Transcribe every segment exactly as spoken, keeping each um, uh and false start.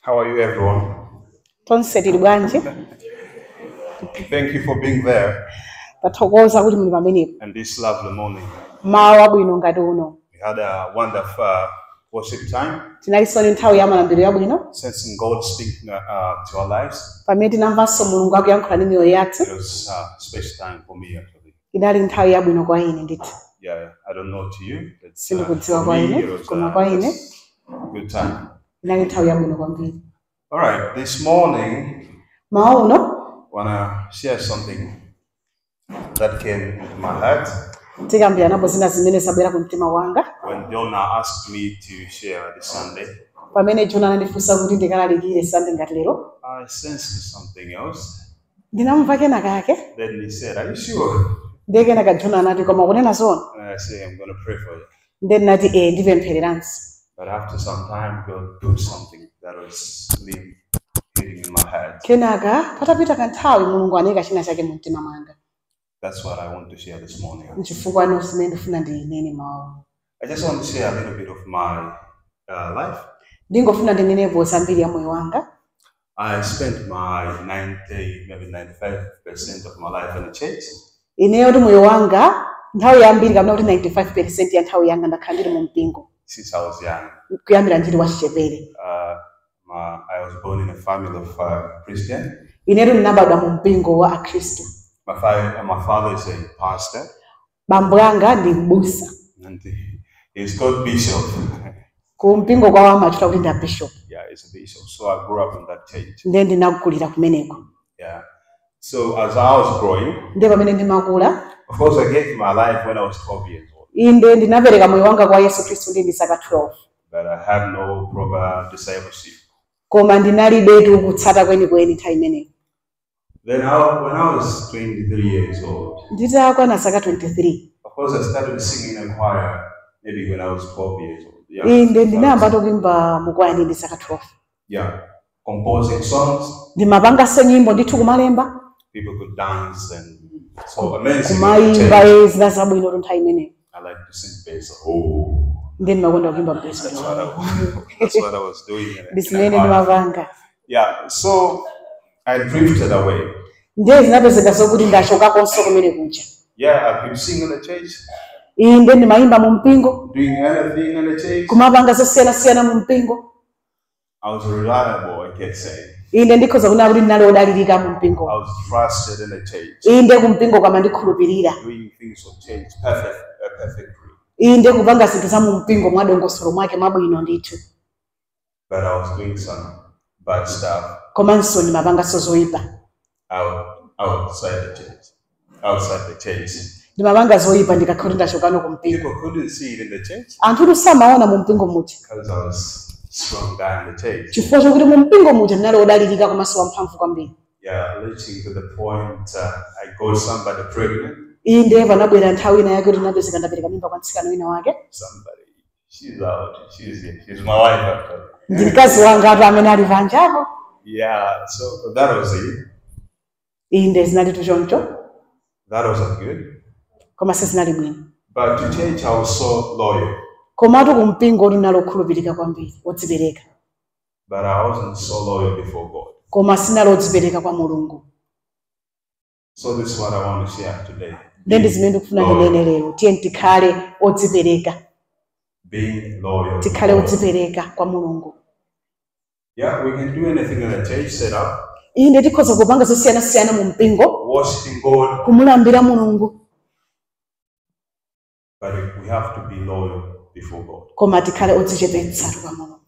How are you, everyone? Tonse tili bwanji Thank you for being there tathokoza kuti muli pamenepo and this lovely morning. mawa bwino ngati uno We had a wonderful uh, worship time, tinalisoni nthawi ya malambiro yabwino sensing God speaking uh, uh, to our lives. pamene tinamvanso mulungu akuyankhula ndi miyoyo yathu It was a uh, special time for me, actually. inali nthawi yabwino kwa ine ndithu Yeah, I don't know to you, but uh, sindikudziwa for kwa me, ine it was koma uh, kwa ine a good time. inali nthawi yabwino kwambiri. All right, this morning, mawa uno I want to share something that came into my heart tikambiranapo zina zimene zabwera ku mtima wanga when Jonah asked me to share this Sunday. pamene Jona anandifunsa kuti ndikalalikire Sunday ngati lero I sensed something else. ndinamva kena kake Then he said, "Are you sure?" ndiye kenaka Jona anati koma kunena zona And I say, "I'm going to pray for you." ndiye ndinati eh ndipemphereranso. But after some time, God put something that was really hitting in my head. kenaka patapita kanthawi mulungu anayika china chake mu mtima mwanga That's what I want to share this morning. nchifukwa ano zimene ndifuna ndinene mawa I just want to share a little bit of my uh, life. ndingofuna ndinenepo zambiri ya moyo wanga. I spent my ninety, maybe ninety-five percent of my life in the church. ineyo kuti moyo wanga nthawi yambiri kapena kuti ninety-five percent ya nthawi yanga ndakhala ndili mu mpingo Since I was young. kuyambira ndili wachichepere. Uh, my, I was born in a family of uh, Christian. inetu ndinabadwa mu mpingo wa akhristu. My father, my father is a pastor. bambo anga ndi mbusa And he, he's called Bishop. ku mpingo kwawo amachita kuti ndi a bishop. Yeah, he's a bishop. So I grew up in that church. ndiye ndinakulira kumeneko. Yeah. So as I was growing, ndiye pamene ndimakula of course, I gave my life when I was twelve years old. inde ndinapereka moyo wanga kwa Yesu Khristu ndi ndisaka twelve. But I had no proper discipleship. koma ndinalibetu kutsata kwenikweni nthawi imeneyo. Then I, when I was twenty-three years old, nditakwana saka twenty-three of course, I started singing in a choir maybe when I was twelve years old. Yeah. inde ndinayamba tokuimba mukwaya ndi ndisaka twelve. Yeah. Composing songs. ndimapanganso nyimbo ndithu kumalemba People could dance and so amazing. kumayimba ezina zabwino nthawi imeneyo. I like to sing bass. Oh. ndi ndimakonda kuimba bass. That's what I, that's what I was doing. In a, ndisimene in a choir. ndimapanga. Yeah. So I drifted away. ndiye zinapezeka zokuti ndachokakonso kumene kuja. Yeah, I could sing in the church, inde ndimayimba mu mpingo doing anything in the church. kumapanga zosiyanasiyana mu mpingo. I was reliable, I can say. inde ndikhoza kunena kuti ndinali odalirika mu mpingo. I was trusted in the church. inde kumpingo kama ndikhulupirira. Doing things for church perfect, uh, perfectly. inde kupanga zinthu za mu mpingo mwadongosolo mwake mwabwino ndithu. But I was doing some bad stuff komanso ndimapanganso zoyipa. out, outside the church. Outside the church. ndimapanga zoyipa ndikakhala kuti ndachokano ku mpingo. People couldn't see it in the church anthu samaona mu mpingo muja because I was strong guy in the church. chifukwa chokuti mu mpingo muja ndinali odalirika komanso wamphamvu kwambiri. Yeah, reaching to the point uh, I got somebody pregnant. inde panabwera nthawi ina yake kuti ndinapezeka ndapereka mimba kwa mtsikana wina wake. Somebody, she's out. She's here. She's my wife actually. ndi mkazi wanga atu amene ali panjapo. Yeah, so that was it. inde zinali tuchoncho That wasn't good. koma sizinali bwino. But to church, I was so loyal. komatu ku mpingo ndinali okhulupirika kwambiri odzipereka. But I wasn't so loyal before God. koma sinali odzipereka kwa mulungu. So this is what I want to share today. ndi zimene ndikufuna ndinene lero tiye tikhale odzipereka. Being loyal. tikhale odzipereka kwa mulungu. Yeah, we can do anything in the church setup. inde tikhoza kupanga zosiyanasiyana mu mpingo Worshiping God. kumulambira mulungu. But we have to be loyal before God. koma tikhale odzichepetsa kwa mulungu.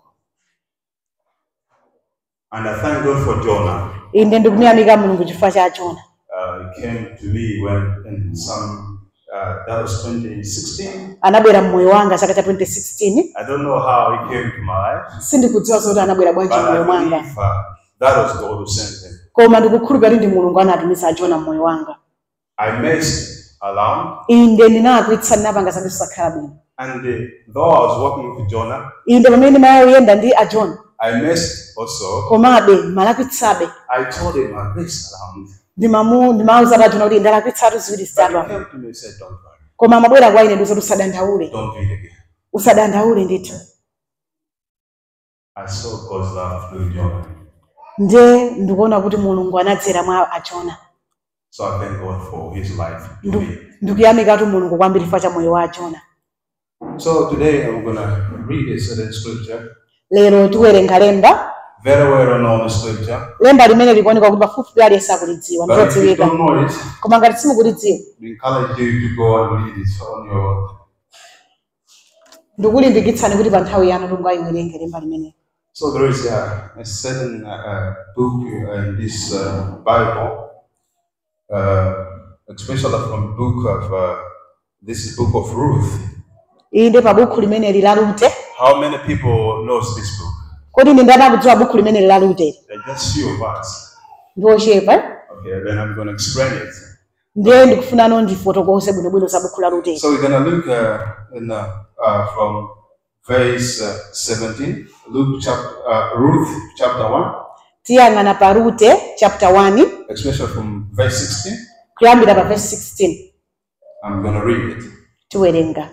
And I thank God for Jonah. inde ndikumuyamika mulungu chifukwa cha Jona. Uh, he came to me when in some, uh, that was twenty sixteen. anabwera mmoyo wanga chaka cha twenty sixteen. I don't know how he came to my life. sindikudziwa zoti anabwera But bwanji mmoyo I mwanga. believe uh, that was God who sent him. koma ndikukhulupirira ndi mulungu anatumiza Jona mmoyo wanga. I messed around. inde ndinakwitsa ndinapanga zambiri zosakhala bwino. And uh, though I was working with Jonah, inde pamene ndimayenda ndi a Jona I messed also. komabe malakwitsabe I told him I messed around. ndimamu ndimauza a Jona kuti ndalakwitsatu ziwiri But zitatu. he came to me and said, "Don't worry. koma amabwera kwa ine ndizo usadandaule. Don't do it again." usadandaule ndithu. I saw God's love through Jonah. Nde ndikuona kuti Mulungu anadzera mwa Ajona. So I thank God for his life to me. Ndikuyamika kuti Mulungu kwambiri fa cha moyo wa Ajona. So today I'm going to read a certain scripture. Lero tiwerenga lemba. Very well known scripture. Lemba limene likuoneka kuti pafupi aliyense akulidziwa. But if you don't know it, koma ngati simukulidziwa, we encourage you to go and read it on your own. Ndikulimbikitsani kuti pa nthawi yanu Mulungu ayiwerenge lemba limene. So there is a, a certain uh, book in this uh, Bible, uh, especially from the book of uh, this is book of Ruth. Inde pa buku limene lila Rute. How many people knows this book? Kodi ndi ndani akudziwa buku limene lila Rute? There are just few of us. Ndoshepa. Okay, then I'm going to explain it. Ndiye ndikufuna no ndifotokose bwinobwino za buku la Rute. So we're going to look uh, in, uh, uh, from verse uh, seventeen, Luke chapter, uh, Ruth chapter one. Tiyang'ana pa Rute chapter one. Especially from verse sixteen. Kuyambira pa verse sixteen. I'm going to read it. Tiwerenga.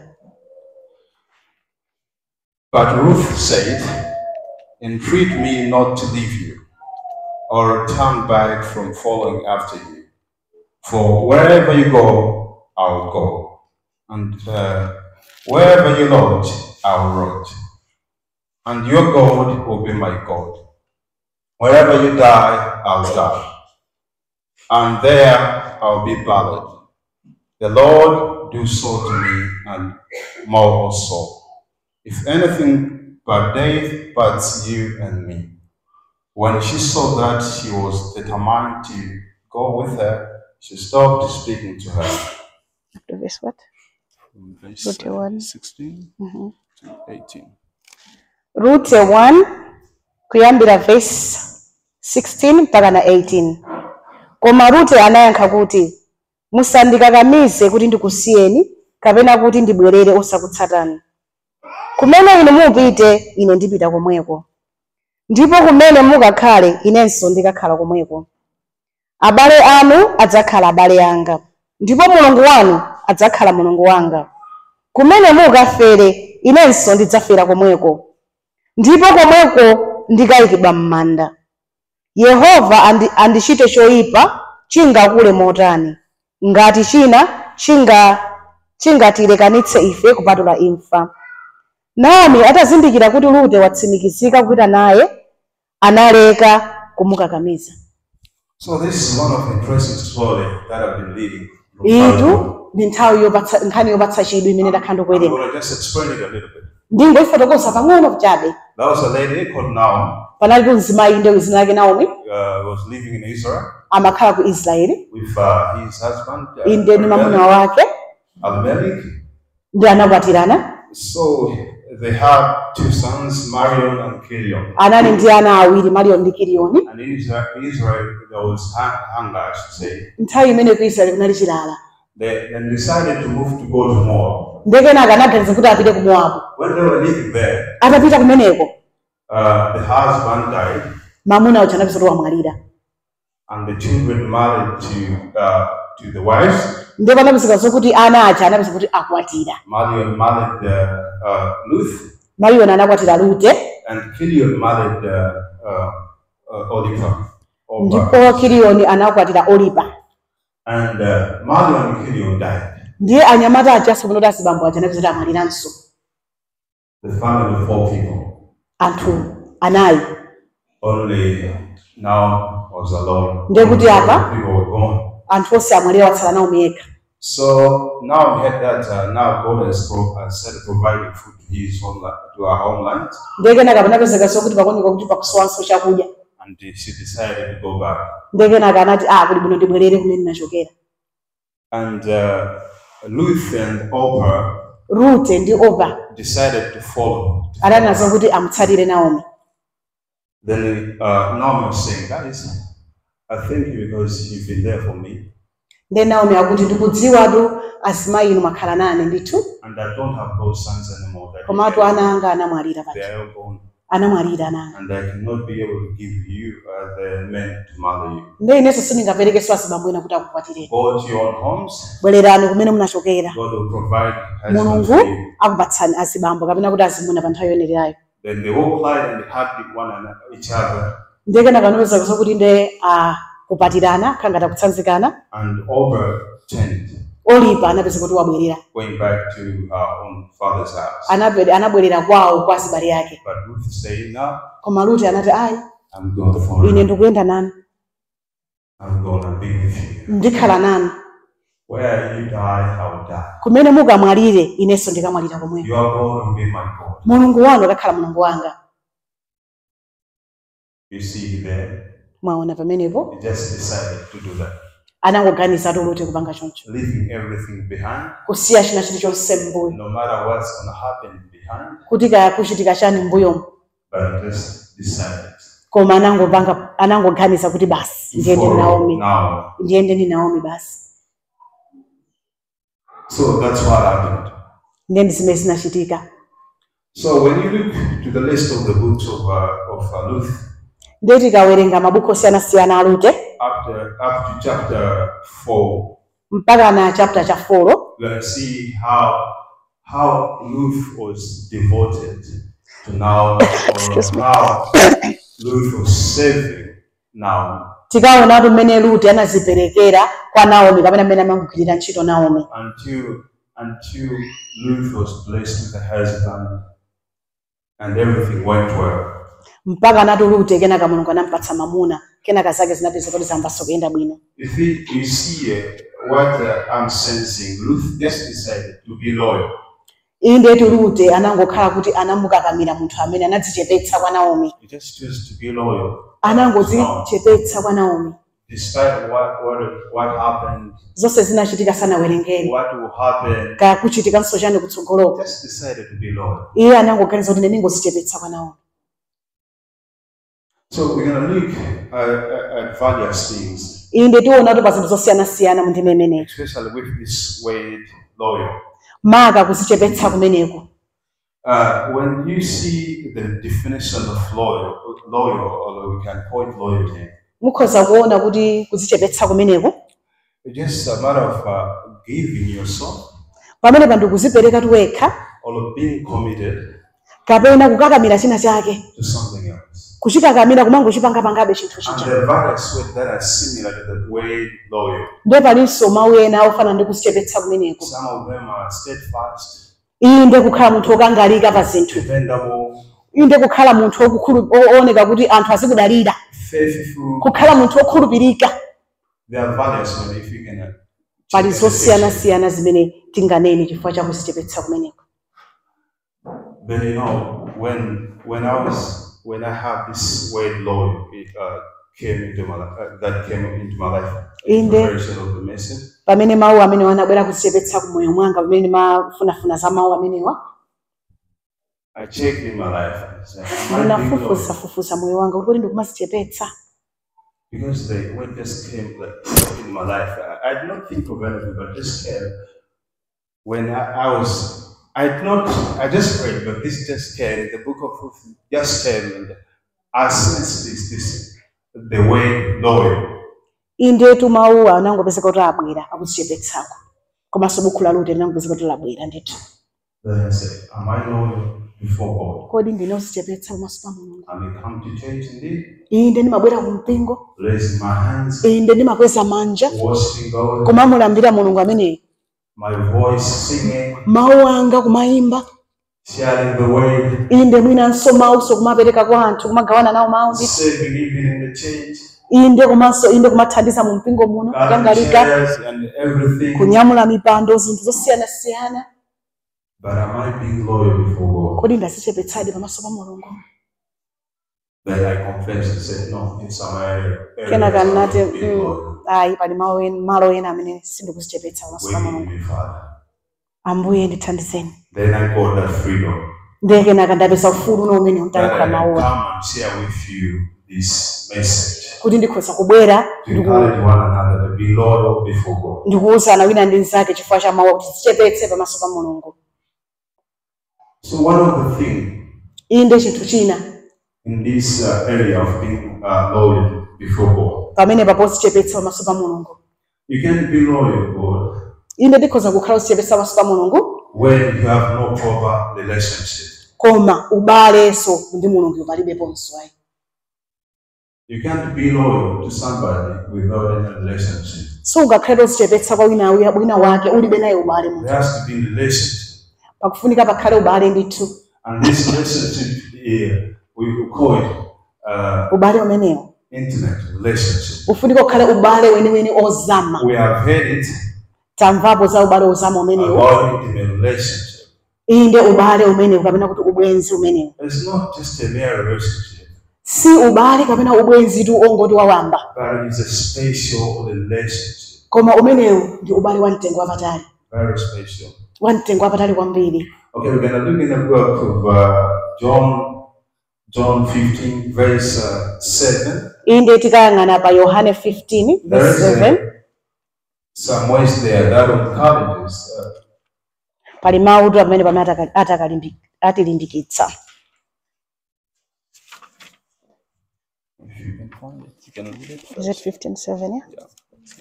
But Ruth said, "Entreat me not to leave you, or turn back from following after you. For wherever you go, I'll go, and uh, wherever you lodge, I'll lodge. And your God will be my God. Wherever you die, I'll die, and there I'll be buried. The Lord do so to me, and more also. If anything but death parts you and me." When she saw that she was determined to go with her, she stopped speaking to her. After verse what? From verse uh, sixteen mm-hmm. to eighteen. Rute one, kuyambira verse sixteen mpaka na eighteen. Koma Rute anayankha kuti, "Musandikakamize kuti ndikusiyeni, kapena kuti ndibwerere osakutsatani. Kumene inu mupite, ine ndipita komweko. Ndipo kumene mukakhale, inenso ndikakhala komweko. Abale anu adzakhala abale anga, ndipo Mulungu wanu adzakhala Mulungu wanga. Kumene mukafere, inenso ndidzafera komweko. Ndipo komweko ndikayikidwa m'manda. Yehova andi, andichite choyipa chingakule motani, ngati china chinga chingatilekanitse ife kupatula imfa." Naomi atazindikira kuti Rute watsimikizika kupita naye, analeka kumukakamiza. So this is one of the interesting story that I've been reading. Itu ndi nthawi yopatsa nkhani yopatsa chidwi imene ndakhala I'm ndikuwerenga. going to just explain it a little bit. Ndingoifotokoza pang'ono kuchabe. There was a lady called Naomi. Panalipo mzimayi ndewe zina lake Naomi. Uh, was living in Israel. Amakhala ku Israeli. With uh, his husband. Uh, Inde ni mwamuna wake. Abimelech. Ndi anakwatirana. So they had two sons, Marion and Kilion. Anali ndi ana awiri, Marion ndi Kilioni. And in Israel, Israel there was hunger, I should say. Nthawi imene ku Israeli kunali chilala. They then decided to move to go to Moab. Ndekena akanaganiza kuti apite ku Moabu. When they were living there, atapita kumeneko, uh, the husband died. Mamuna uja anapita wamwalira. And the children married to uh, to the wives. Ndipo anapita zokuti ana aja anapita kuti akwatira. Marion married uh, uh, Ruth. Marion anakwatira Rute. And Kilion married uh, uh, uh, Oliver. Ndipo Kilioni anakwatira Oliver. And uh, Marion and Kilion died. Ndiye anyamata aja somuno dasi bambo aja anapita amwaliranso. The family of four people. Anthu anayi. Only now was alone. Ndiye kuti apa people were gone. anthu onse amwalira watsala nawo miyeka. So now we had that uh, now God has uh, started providing food to his homeland, to our homeland. Ndege na kabana pesa sokuti pakoneka kuti pakusowanso chakudya. And she decided to go back. Ndege na kanati ah kuti bino ndibwerere kumene ndachokera. And uh, Ruth and Orpah Rute ndi Orpah decided to follow. Ananazo kuti amutsatire Naomi. Then uh, Naomi was saying, "Guys, I thank you because you've been there for me. Then Naomi akuti ndikudziwatu azimayi inu makhala nane ndithu. And I don't have those sons anymore. Komatu ana anga anamwalira They pati. are all gone. Anamwalira ananga. And I cannot be able to give you uh, the men to marry you. Ndiye ineso sindingapereke so azibambo ena kuti akukwatireni. Go to your own homes. Bwererani kumene munachokera. God will provide husbands Mulungu for you." akupatsani azibambo kapena kuti azimuna pa nthawi yoyenerayo. Then they all cried and hugged one another, each other. Ndege nakanoweza kuzokuti nde a kupatirana kangata kutsanzikana. And overturned. Olipa anapeza kuti wabwerera. Going back to her own father's house. Anabwe anabwerera kwawo kwa sibali yake. But Ruth said, no. Koma Ruth anati ayi. I'm going to follow. Ine ndikuyenda nanu. I'm going to be with you. Ndikhala nanu. Where you die, I will die. Kumene mukamwalire inenso ndikamwalira komwe. You are going to be my God. Mulungu wanu akakhala mulungu wanga. You see there? Mwaona pamenepo? He just decided to do that. Anangoganiza Ruth kupanga choncho. Leaving everything behind. Kusiya china chilichonse m'mbuyo. No matter what's going to happen behind. Kuti kaya kuchitika chani m'mbuyo. But he just decided. Koma anangopanga anangoganiza kuti basi ndiende Naomi. Ndiende ni Naomi basi. So that's what happened. Ndiye zimene zinachitika. So when you look to the list of the books of uh, of uh, Ruth, ndiye tikawerenga mabuku osiyana-siyana a Ruth after up to chapter four, mpaka na chapter cha four, we're going to see how how Ruth was devoted to Naomi, or how Ruth was saving Naomi. Tikaona kuti mmene Ruth anaziperekera kwa Naomi kapena mmene amagwirira ntchito Naomi. Until until Ruth was blessed with a husband and everything went well. Mpaka nati Ruth kenaka Mulungu anampatsa mamuna kenaka zake zinapeza kuti zambaso kuyenda bwino. If you see uh, what uh, I'm sensing, Ruth just decided to be loyal. Inde tu Ruth anangokhala kuti anamukakamira munthu amene anadzichepetsa kwa Naomi. He just chose to be loyal. Anangodzichepetsa kwa Naomi. Despite what what what happened, zose zinachitika sana werengeri. What will happen? Kaya kuchitika nsojani kutsogolo. Just decided to be loyal. Iye anangoganiza kuti ndingodzichepetsa kwa Naomi. So we're going to look uh, at various things. Inde tiona kuti pazinthu zosiyana-siyana mu ndime imeneyi. Especially with this word loyal. Maka kuzichepetsa kumeneko. Uh, when you see the definition of loyal, loyal, or we can call it loyalty. Mukhoza kuona kuti kuzichepetsa kumeneko. It's just a matter of uh, giving yourself. Pamene pandu kuzipereka tuwekha. Or being committed. Kapena kukakamira china chake. To something else. Kuchikakamira kumangochipanga pangabe chinthu chicha. And there are various words that are similar to the word loyal. Ndipo palinso mawu ena ofana ndi kuzichepetsa kumeneko. Some of them are steadfast. Inde kukhala munthu okangalika pa zinthu. Dependable. Inde kukhala munthu okukhulu ooneka kuti anthu azikudalira. Faithful. Kukhala munthu okhulupirika. There are various words if you can. Pali zosiyana-siyana zimene tinganene chifukwa cha kuzichepetsa kumeneko. But you know, when when I was when I have this word loyal, it uh, came into my life. Uh, that came into my life. In the version of the message. Pamene mawu amene wanabwera kuzichepetsa kumoyo mwanga pamene mafunafuna za mawu amenewa. I checked in my life. Ndinafufuza fufuza moyo wanga kuti ndikumazichepetsa. Because the word just came like in my life. I, I did not think of anything, but just came when I, I was. I did not. I just read, but this just came. The book of Ruth just came, and I sensed this. This the way loyal. Inde tu mawu anangopezeka kuti abwera akuzichepetsako. Koma sobuku la Ruth anangopezeka kuti labwera ndithu. Then I said, am I loyal before God? Kodi ndinozichepetsa pamaso pa Mulungu. I may come to church indeed. Inde ndimabwera ku mpingo. Raising my hands. Inde ndimakweza manja. Worshiping God. Koma mulambira Mulungu amene. My voice singing. Mawu anga kumayimba. Sharing the word. Inde mwina nsoma uso kumapereka kwa anthu kumagawana nawo mawu. Serving even in the church. Inde kumaso inde kumathandiza mu mpingo muno kukangalika. Kunyamula mipando zinthu zosiyana-siyana. But am I being loyal before God? Kodi ndazichepetsadi pamaso pa Mulungu? Then I confessed and said, no, in some area. Kena kanati, ayi pali malo ena amene sindikuzichepetsa pamaso pa Mulungu. Ambuye ndithandizeni. Then I got that freedom. Ndiye kenaka ndapeza ufulu uno umene untalikula mawu. Come and share with you this message. Kuti ndikhoza kubwera ndikuwuzana wina ndi nzake chifukwa cha mawu kuti zichepetse pamaso pa Mulungu. So one of the things inde chinthu china in this uh, area of being uh, loyal before God. Pamene papo zichepetsa pamaso pa Mulungu. You can be loyal God. Inde ndikhoza kukhala uzichepetsa pamaso pa Mulungu when you have no proper relationship. koma ubaleso ndi mulungu palibeponso ayi. You can't be loyal to somebody without any relationship. So ungakhale uzichepetsa kwa wina uya wina wake ulibe naye ubale mu. There has to be relationship. Pakufunika pakhale ubale ndithu. And this relationship here, we call it uh, ubale umenewo. Intimate relationship. Ufunika ukhale ubale weniweni ozama. We have heard it. Tamvapo za ubale ozama umenewo. About intimate relationship. Inde ubale umenewo kapena kuti ubwenzi umenewo. It's not just a mere relationship. Si ubale kapena ubwenzi tu ongoti wawamba. But it's a special relationship. Koma umenewo ndi ubale wa mtengo wapatali. Very special. Wa mtengo wapatali kwambiri. Okay, we're going to look in the book of uh, John, John fifteen, verse uh, seven. Inde tikayang'ana pa Yohane fifteen, verse seven. Some ways there that encourages. Uh, Pali maudu amene pamene atakalimbikitsa. If you can find it, you can read it first. Is it fifteen seven, yeah? Yeah.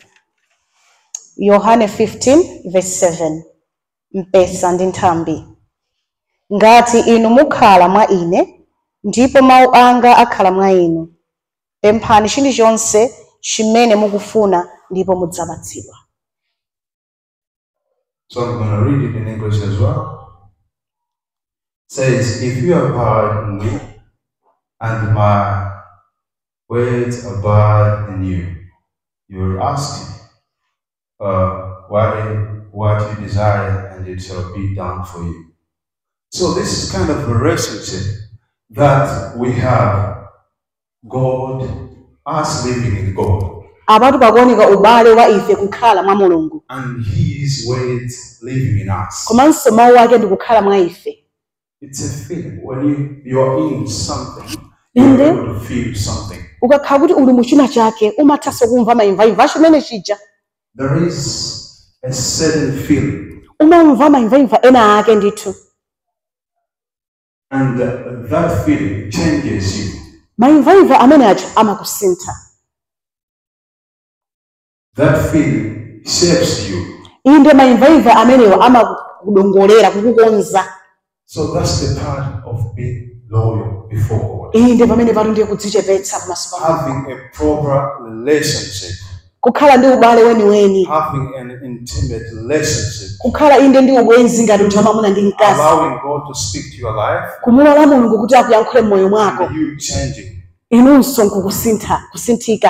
Yohane fifteen, verse seven. Mpesa ndi nthambi. Ngati inu mukhala mwa ine, ndipo mawu anga akhala mwa inu. Pemphani chilichonse chimene mukufuna ndipo mudzapatsidwa. So I'm going to read it in English as well. It says, if you abide in me, and my words abide in you, you will ask uh, what, what you desire, and it shall be done for you. So this is kind of a relationship that we have. God, us living in God. Abatu pakuoneka ubale wa ife kukhala mwa Mulungu. And his words living in us. Komanso mawu ake ndi kukhala mwa ife. It's a feeling. When you, you're in something, you're able to feel something. Ukakhala kuti uli muchina chake, umathaso kumva maimvaimva chimene chija. There is a certain feeling. Umamva maimvaimva ena ake ndithu. And uh, that feeling changes you. Maimvaimva amene acho amakusintha. That feeling shapes you. Inde maimvaimva amenewo amakudongolera kukukonza. So that's the part of being loyal before God. Inde pamene patu ndiye kudzichepetsa pamaso pa Mulungu. Having a proper relationship. Kukhala ndi ubale weniweni. Having an intimate relationship. Kukhala inde ndi ubwenzi ngati mnthu wamwamuna ndi mkazi. Allowing God to speak to your life. Kumulola Mulungu kuti akuyankhule mmoyo mwako. And you changing. Inunso nkukusintha, kusinthika.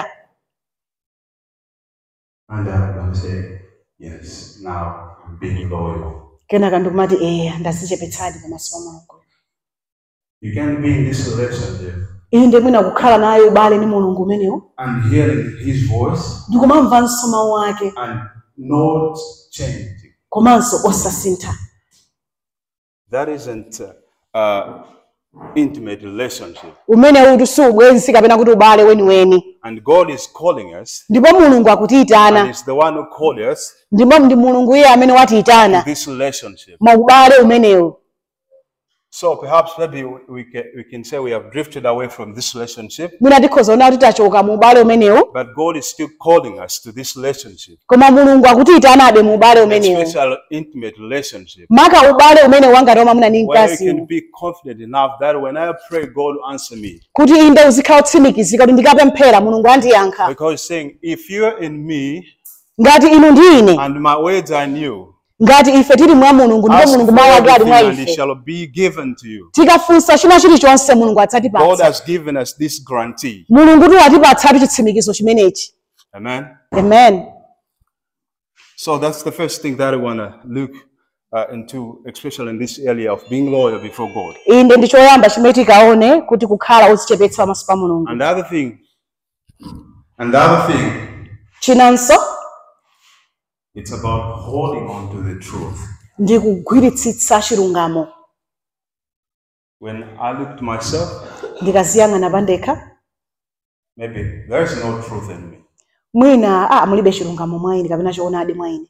And I'm going to say, yes, now I'm being loyal. Kenaka ndikumati eh ndazichepetsadi pamaso pa Mulungu. You can be in this relationship. Inde mwina kukhala naye ubale ni Mulungu umenewo. And hearing his voice. Ndikumamvanso mawu ake. And not changing. Komanso osasintha. That isn't uh, uh, intimate relationship. Umene uti si ubwenzi kapena kuti ubale weniweni. And God is calling us. Ndipo Mulungu akutiitana. And it's the one who called us. Ndipo ndi Mulungu iye amene watiitana. This relationship. Mwa ubale umenewo. So perhaps maybe we can, we can say we have drifted away from this relationship. Mwina tikhoza ona kuti tachoka mu ubale umenewo. But God is still calling us to this relationship. Koma Mulungu akutiitanabe mu ubale umenewo. A special intimate relationship. Maka ubale umene wanga roma mwina ndi Where you mkazi. can be confident enough that when I pray, God will answer me. Kuti inde uzikhala utsimikizika kuti ndikapemphera Mulungu andiyankha. Because he's saying, if you're in me, ngati inu ndi ine, and my words are in you, ngati ife tili mwa Mulungu ndipo Mulungu mawu ake ali mwa and it ife, shall be given to you. tikafunsa china chilichonse Mulungu God adzatipatsa. has given us this guarantee. Mulungu tu atipatsatu chitsimikizo chimenechi. Amen. Amen. So that's the first thing that I want to look uh, into, especially in this area of being loyal before God. Inde ndichoyamba chimene tikaone kuti kukhala uzichepetsa pamaso pa Mulungu. And the other thing, and the other thing, Chinanso it's about holding on to the truth. ndi kugwiritsitsa chilungamo. When I look to myself, Ndikaziyang'ana pandekha, maybe there is no truth in me. mwina ah mulibe chilungamo mwa ine kapena choonadi mwa ine.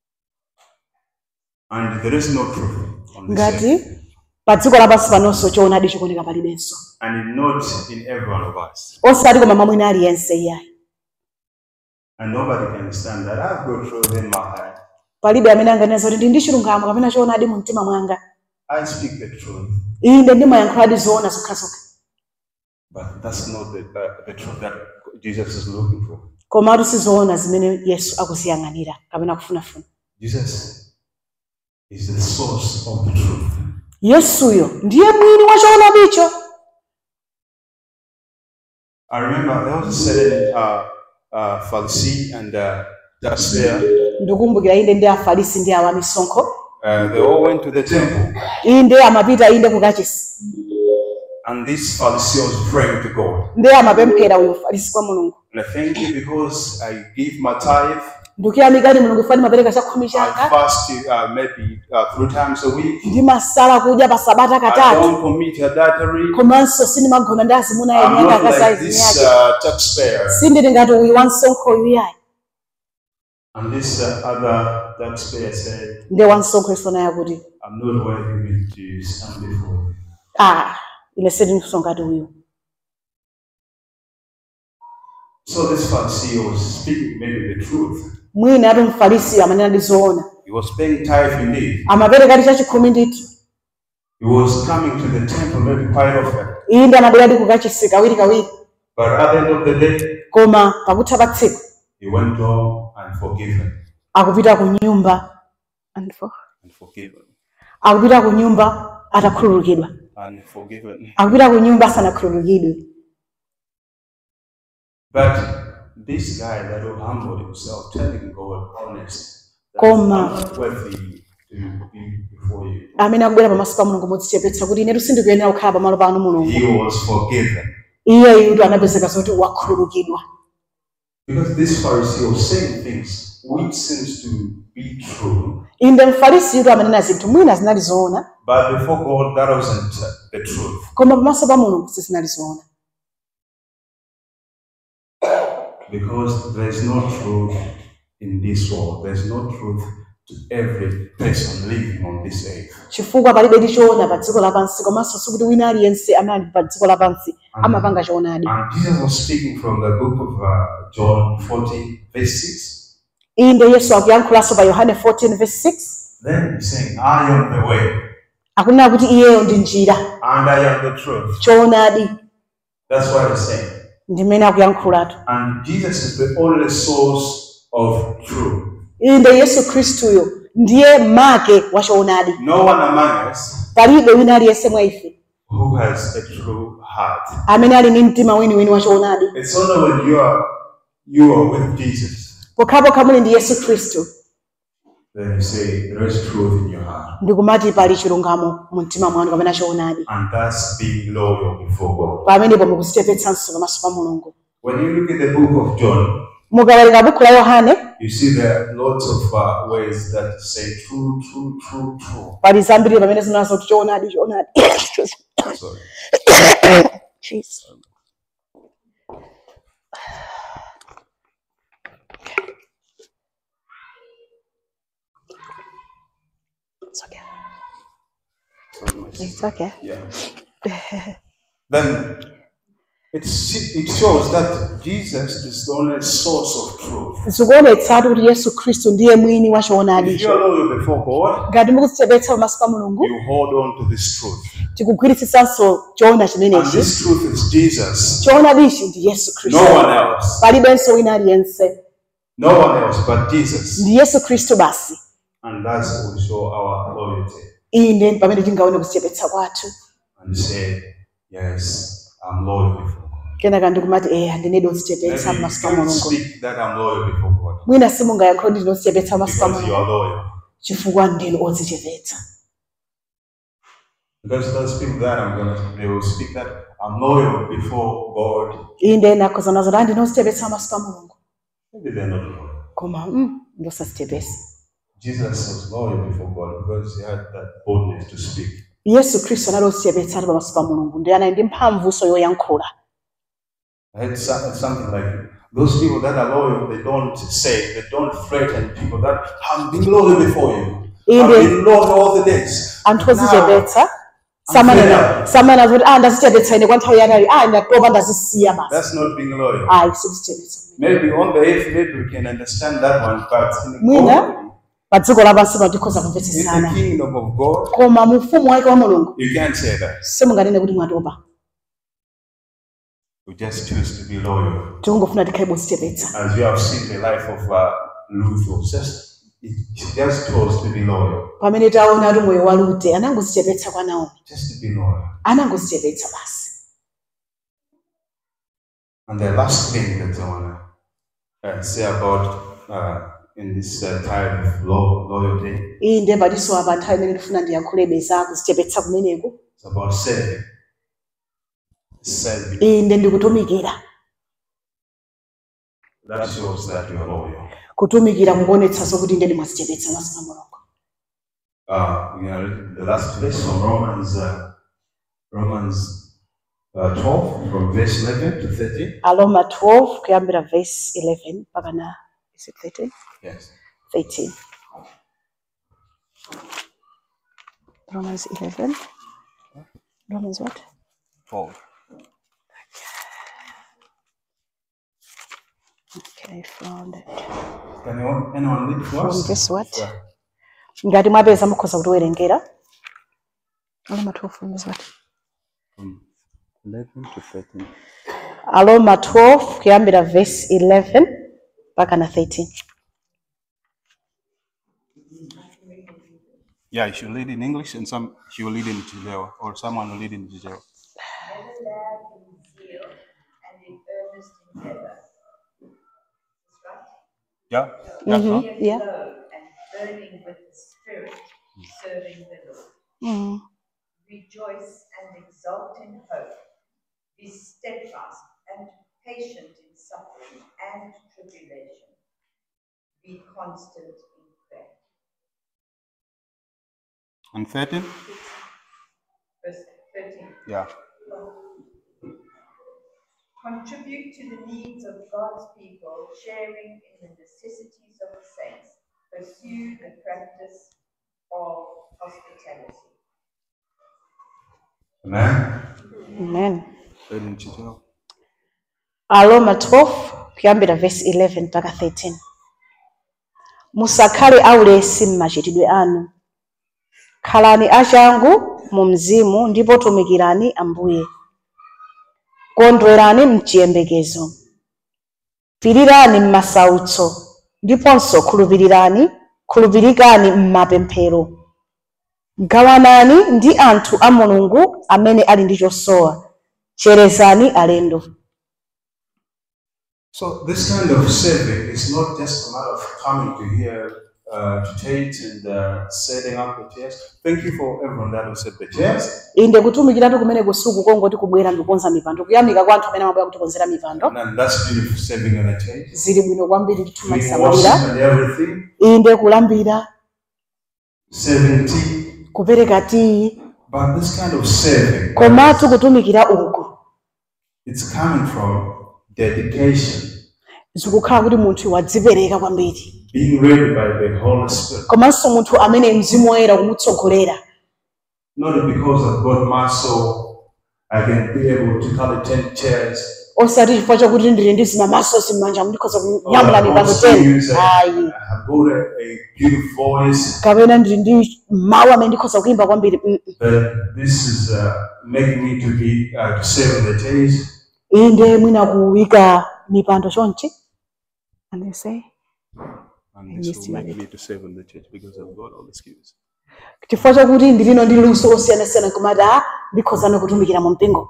And there is no truth on this Ngati earth. pa dziko lapansi panonso choonadi chikuoneka palibenso. And not in every one of us. Osati koma mwa mwina aliyense iyayi. And nobody can understand that I've got truth in my heart. Palibe amene anganena kuti ndi ndi chilungamo kapena choonadi mu mtima mwanga. I speak the truth. inde ndimayankhuladi zoona zokhazokha. But that's not the, uh, the truth that Jesus is looking for. Komatu sizoona zimene Yesu akuziyang'anira kapena kufunafuna. Jesus is the source of the truth. Yesuyo ndiye mwini wa choonadicho. I remember there was a certain uh, uh, Pharisee and uh, tax payer. Ndikumbukira inde ndi afarisi ndi awamisonkho. Uh, they all went to the temple. Inde amapita inde kukachisi. And this Pharisee was praying to God. Ndiye amapemphera uyo farisi kwa Mulungu. And I thank you because I give my tithe. Ndikuyamikani Mulungu fani mapereka chakhumi I changa. fast uh, maybe uh, three times a week. Ndimasala kudya pa sabata I katatu. don't commit adultery. Komanso sinimagona ndi azimuna I'm yenye not like akasaizi this yake. uh, taxpayer. Sindili ngati uyu wansonkho uyu yayi. And this uh, other taxpayer said, Ndiye wansonkho isona yakuti I'm not worthy to stand before you. ah ile sindinso ngati uyu. So this Pharisee was speaking maybe the truth. Mwina ati mfarisi amanena ndi zoona. He was paying tithe indeed. Amapereka ndi chachikhumi ndithu. He was coming to the temple maybe quite often. Inde amabwera ndi kukachisi kawiri kawiri. But at the end of the day, Koma pakutha pa tsiku he went home and forgiven. akupita ku nyumba and for And forgiven. akupita ku nyumba atakhululukidwa. And forgiven. Akupita ku nyumba asanakhululukidwe. But this guy that will humble himself, telling God honest, that Koma. I'm not worthy to be before you. Amene akubwera pamaso pa Mulungu modzichepetsa kuti ine sindikuyenera kukhala pamalo pano Mulungu. He was forgiven. Iye yudu anapezeka zoti wakhululukidwa. Because this Pharisee was saying things which seems to be true. Inde mfarisi yudu amanena zinthu mwina zinali zoona. But before God, that wasn't uh, the truth. Koma pamaso pa Mulungu sizinali zoona. Because there is no truth in this world. There is no truth to every person living on this earth. Chifukwa palibe ndi choona pa dziko lapansi komanso sikuti wina aliyense amene ali pa dziko lapansi amapanga choonadi. And Jesus was speaking from the book of uh, John fourteen, verse six. Inde Yesu akuyankhulanso pa Yohane fourteen verse six. Then he's saying, I am the way, Akunena kuti iyeyo ndi njira, and I am the truth. choonadi. That's what he's saying. Ndimene akuyankhulatu. And Jesus is the only source of truth. Inde Yesu Khristuyo ndiye make wa choonadi. No one among us Palibe wina aliyense mwa ife who has a true heart. amene ali ndi mtima winiwini wa choonadi. It's only when you are you are with Jesus, Pokhapokha muli ndi Yesu Khristu then you say there is truth in your heart. ndikumati pali chilungamo mu mtima mwanu kapena choonadi. And that's being loyal before God. Pamenepo mukudzichepetsanso pamaso pa Mulungu. When you look at the book of John, Mukawerenga buku la Yohane you see there are lots of uh, ways that say true, true, true, true. pali zambiri pamene zinazo kuti choonadi choonadi. Sorry. Jesus. It's okay. It's okay. Yeah. Then it's, it shows that Jesus is the only source of truth. Zikuonetsatu kuti Yesu Khristu ndiye mwini wa choonadi. If you are loyal before God, Ngati mukudzichepetsa pamaso pa Mulungu, you hold on to this truth. tikugwiritsitsanso choona And chimenechi. this truth is Jesus. Choonadichi ndi Yesu Khristu. No one else. Palibenso wina aliyense. No one else but Jesus. Ndi Yesu Khristu basi. And that's what will show our loyalty. Inde pamene tingaone kudzichepetsa kwathu. And say, yes, I'm loyal before God. Kenaka ndikumati eh ndinedi Maybe kudzichepetsa you pamaso pa can't Mulungu. speak that I'm loyal before God. Mwina simungayankhule kuti ndinodzichepetsa pamaso pa Because you Mulungu. are loyal. Chifukwa ndinu odzichepetsa. Because those people that I'm gonna, they will speak that I'm loyal before God. Inde nakhoza nazo kuti ndinodzichepetsa pamaso pa Mulungu. Maybe they're not loyal. Koma mm, ndosadzichepetsa. Jesus was loyal before God because he had that boldness to speak. Yesu Khristu anali odzichepetsa ali pamaso pa Mulungu. Ndiye anali ndi mphamvunso yoyankhula. I had some- something like those people that are loyal, they don't say, they don't threaten people that I'm being loyal before you. I've Inde been loyal all the days. anthu odzichepetsa I'm samanena fed up. samanena kuti ah ndadzichepetsa ine kwa nthawi yatali ah ndatopa ndazisiya basi. That's not being loyal. Ayi sikudzichepetsa. Maybe on the eighth, maybe we can understand that one, but in Mwina God, pa dziko lapansi pano tikhoza In the kumvetsesana kingdom of God, koma mu ufumu wake wa mulungu you can't say that. simunganene kuti mwatopa. We just choose to be loyal. Tikungofuna tikhale modzichepetsa. As you have seen the life of uh, Ruth, just she just chose to be loyal. Pamene taona kuti moyo wa Rute anangodzichepetsa kwa Naomi. Just to be loyal. Anangodzichepetsa basi. And the last thing that I want to uh, say about uh, in this uh, time of lo loyalty, Iyi ndiye padiso apa nthawi imene tifuna ndiyankhulebe za kudzichepetsa kumeneko. it's about serving. Serving. Iyi ndiye ndikutumikira. That shows that you are loyal. Kutumikira kuonetsa kuti ndiye mwadzichepetsa maso pa Mulungu. Uh, you know, the last verse from Romans, uh, Romans uh, twelve, from verse eleven to thirteen. Aroma twelve kuyambira verse eleven mpaka na is it thirteen? Yes. thirteen. Romans eleven. Romans what? twelve. Okay, found it. Can anyone, anyone read for From us? verse what? Yeah. Ngati mwapeza mukhoza kutiwerengera. Aroma twelve from verse what? From eleven to thirteen. Aroma twelve kuyambira verse eleven mpaka na thirteen. Yeah, she will lead in English and some she will lead in Judeo, or someone will lead in Judeo. Never lag in zeal and in earnest endeavor. That's right. Yeah? Yeah. Mhm. Be Yeah. aglow and burning with the Spirit, serving the Lord. Mm. Rejoice and exult in hope. Be steadfast and patient in suffering and tribulation. Be constant in prayer. And thirteen? Verse thirteen. Yeah. Contribute to the needs of God's people, sharing in the necessities of the saints. Pursue the practice of hospitality. Amen. Amen. Lead in Judeo. Aroma twelve kuyambira verse eleven mpaka thirteen. Musakhale aulesi m'machitidwe anu. Khalani achangu mu mzimu ndipo tumikirani Ambuye. Kondwerani mchiyembekezo. Pirirani m'masautso ndiponso khulupirirani, khulupirikani m'mapemphero. Gawanani ndi anthu a Mulungu amene ali ndi chosowa. Cherezani alendo. So this kind of serving is not just a matter of coming to here uh, to Tate and uh, setting up the chairs. Thank you for everyone that has set the chairs. Inde kutumikiratu kumene kusuku kongoti kubwera ndikukonza mipando. Kuyamika kwa anthu amene amabwera kutikonzera mipando. And that's beautiful serving in the church. Zili bwino kwambiri tituma Doing samalira. worship and everything. Inde kulambira, Serving tea. kupereka tii. But this kind of serving, Komatu kutumikira uku. it's coming from dedication, Zikukhala kuti munthu wadzipereka kwambiri. being led by the Holy Spirit. Komanso munthu amene mzimu woyera kumutsogolera. Not because I've got muscle, I can be able to carry ten chairs. Osati chifukwa chakuti ndili ndi zimamaso m'manja ndikhoza Or kunyamula I've mipando also ten. used, uh, Ayi. I have got a, a beautiful voice. Kapena ndili ndi mawu amene ndikhoza kuimba kwambiri. Mm, mm. But this is uh, making me to be uh, to serve in the church. Inde mwina kuwika mipando chonchi. And they say, And this will make me to serve in the church because I've got all the skills. chifukwa chakuti ndilino ndi luso osiyanasiyana komati a ndikhozana kutumikira mu mpingo.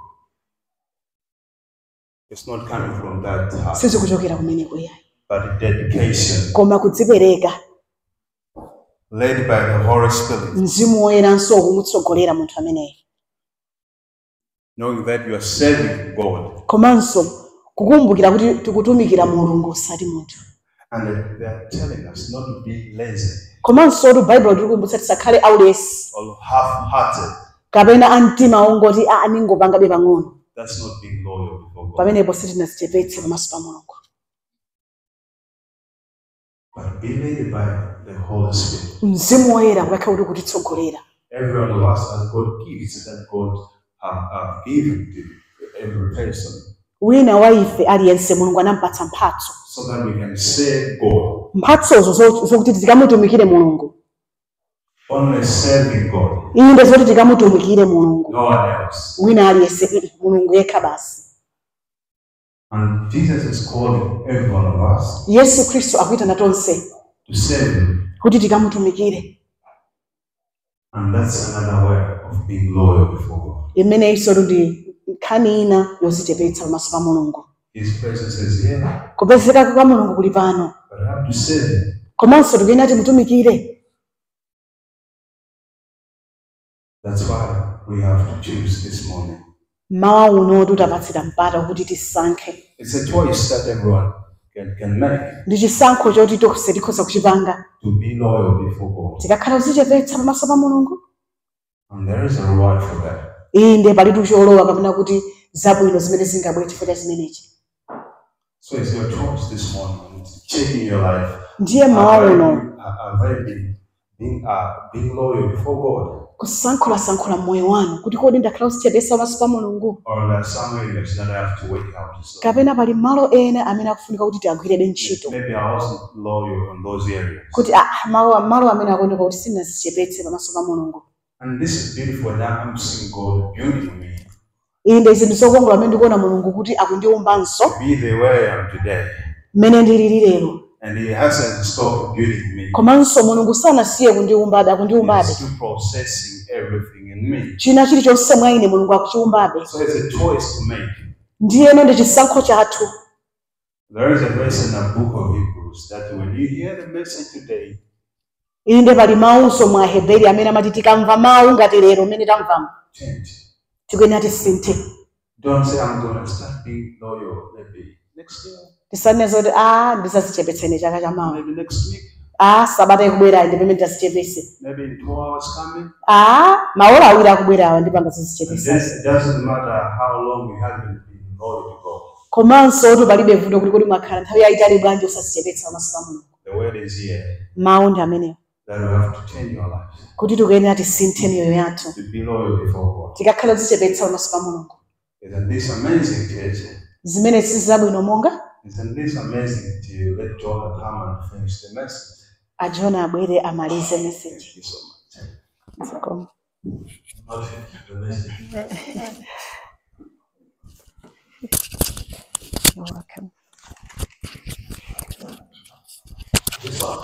It's not coming from that heart, Sizikuchokera kumeneko yayi. but dedication, Koma kudzipereka. led by the Holy Spirit, Mzimu woyeranso kumutsogolera munthu ameneyo. knowing that you are serving God. Komanso kukumbukira kuti tikutumikira Mulungu osati munthu. And they are telling us not to be lazy Komanso kuti Bible tikukumbutsa tisakhale aulesi or half-hearted. kapena amtima ongoti a ningopangabe pang'ono. That's not being loyal before God. Pamenepo sitinadzichepetse pamaso pa Mulungu. But be led by the Holy Spirit. Mzimu woyera kuyakha kuti kutitsogolera. Every one of us has got gifts that God have, have given to every person Wina wa ife aliyense Mulungu anampatsa mphatso so that we can serve God. mphatsozo zo- zokuti tikamutumikire mulungu only serving God, inde zoti tikamutumikire mulungu no one else. wina aliyense mm, mulungu yekha basi. And Jesus is calling every one of us Yesu Khristu akuyitana tonse to serve Him. kuti tikamutumikire. And that's another way of being loyal before God. Imene isoto ndi nkhani ina yozichepetsa pamaso pa mulungu. His presence is here, Kupezeka kwa mulungu kuli pano, but I have to serve Him. komanso tikuyenera timutumikire. That's why we have to choose this morning. Mawa uno tutapatsira mpata kuti tisankhe. It's a choice that everyone can, can make Ndi chisankho choti tonse tikhoza kuchipanga. to be loyal before God. Tikakhala kuzichepetsa pamaso pa mulungu, And there is a reward for that. inde palitu cholowa kapena kuti zabwino zimene zingabwere chifukwa cha zimenechi. So it's your choice this morning. It's checking your life. Ndiye mawa Have I uno been, have I been being, uh, being loyal before God? kusankhulasankhula mmoyo wanu kuti kodi ndakhala kuzichepetsa pamaso pa mulungu, Or there are some areas that I have to work out to serve? kapena pali malo ena amene akufunika kuti tiagwirebe ntchito. Maybe I wasn't loyal in those areas. Kuti ah, malo malo amene akuoneka kuti sinazichepetse pamaso pa mulungu. And this is beautiful that I'm seeing God building me Inde izi ndizokongola amene ndikuona mulungu kuti akundiwumbanso to be the way I am today. mmene ndilili lero. And He hasn't stopped building me. Komanso mulungu sanasiye kundiwumbabe, akundiwumbabe. He's still processing everything in me. China chilichonse mwa ine mulungu akuchiwumbabe. So it's a choice to make. Ndiyeno ndi chisankho chathu. There is a verse in the book of Hebrews that when you hear the message today, Inde pali mawuso mwa Heberi amene amati tikamva mawu ngati lero mmene tamvamu, change. tikuyenera tisinthe. Don't say I'm going to start being loyal maybe next year, Tisanene zoti ah ndisazichepetseni chaka cha mawa. maybe next week, Ah sabata ikubwera ndi pamene ndazichepese. maybe in two hours coming. Ah maola awiri akubwerawa ndi panga It zizichepesa. just- it doesn't matter how long you haven't been loyal to God. Komanso kuti palibe vuto kuti kodi mwakhala nthawi yayitali bwanji osazichepetsa pamaso pa mulungu. The word is here Mawu ndi amenewo that we have to change your lives kuti tikuyenera tisinthe miyoyo yathu. to be loyal before God. Tikakhala kuzichepetsa pamaso pa mulungu. Isn't this amazing, church? Zimene si zabwino monga Isn't this amazing to let Jonah come and finish the message? ajona abwere amalize message. Thank you so much. Zikomo. Not the message.